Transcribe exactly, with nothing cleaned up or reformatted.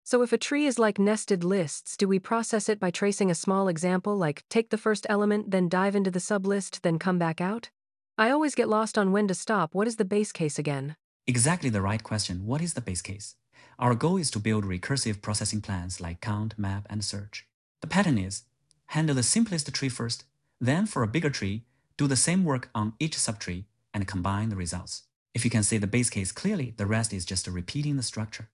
So if a tree is like nested lists, do we process it by tracing a small example, like take the first element, then dive into the sublist, then come back out? I always get lost on when to stop. What is the base case again? Exactly the right question. What is the base case? Our goal is to build recursive processing plans like count, map, and search. The pattern is handle the simplest tree first, then for a bigger tree, do the same work on each subtree and combine the results. If you can see the base case clearly, the rest is just repeating the structure.